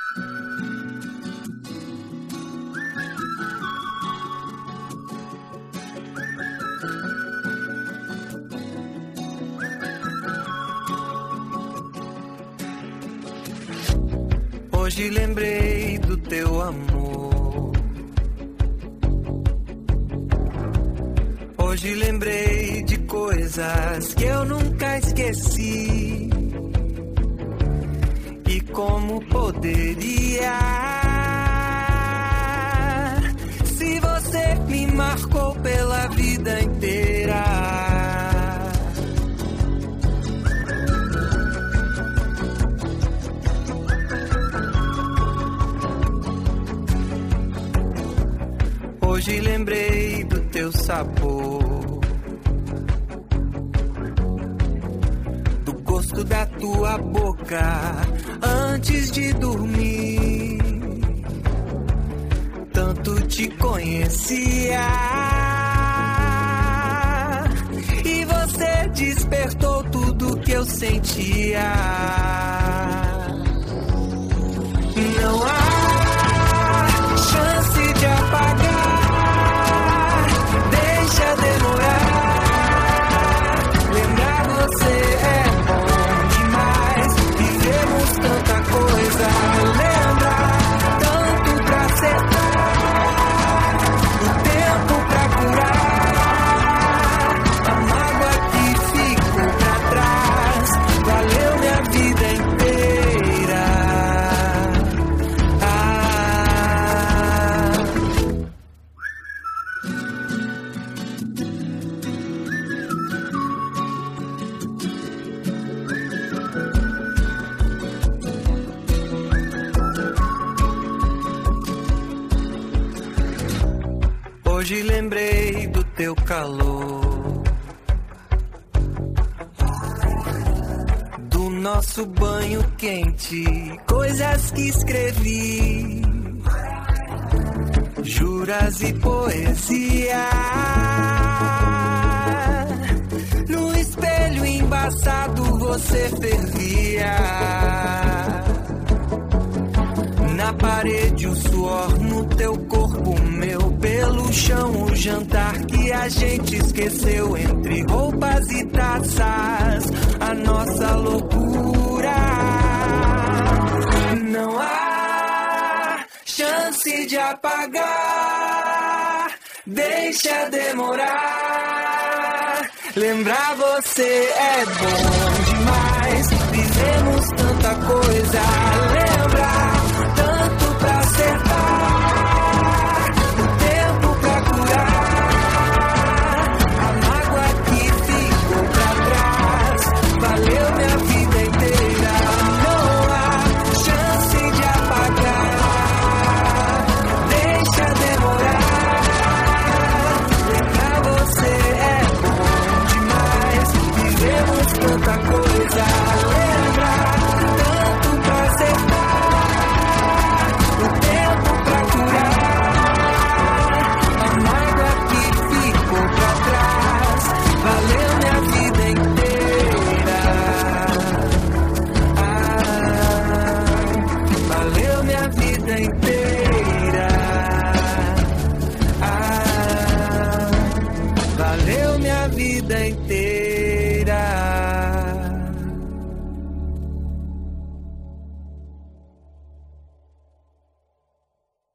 Hoje lembrei do teu amor. Hoje lembrei de coisas que eu nunca esqueci. E como poderia, se você me marcou pela vida inteira. Hoje lembrei do teu sabor, do gosto da tua boca antes de dormir. Tanto te conhecia e você despertou tudo que eu sentia. Não há chance de apagar. Deixa demorar. Lembrar você é bom demais. Vivemos tanta coisa. Lembrar tanto pra acertar. O tempo pra curar. A mágoa que ficou pra trás. Valeu minha vida inteira. Hoje lembrei do teu calor, do nosso banho quente, coisas que escrevi, juras e poesia. No espelho embaçado você fervia. Na parede o suor, no teu corpo meu, pelo chão o jantar que a gente esqueceu, entre roupas e taças, a nossa loucura. Não há chance de apagar, deixa demorar. Lembrar você é bom demais, fizemos tanta coisa.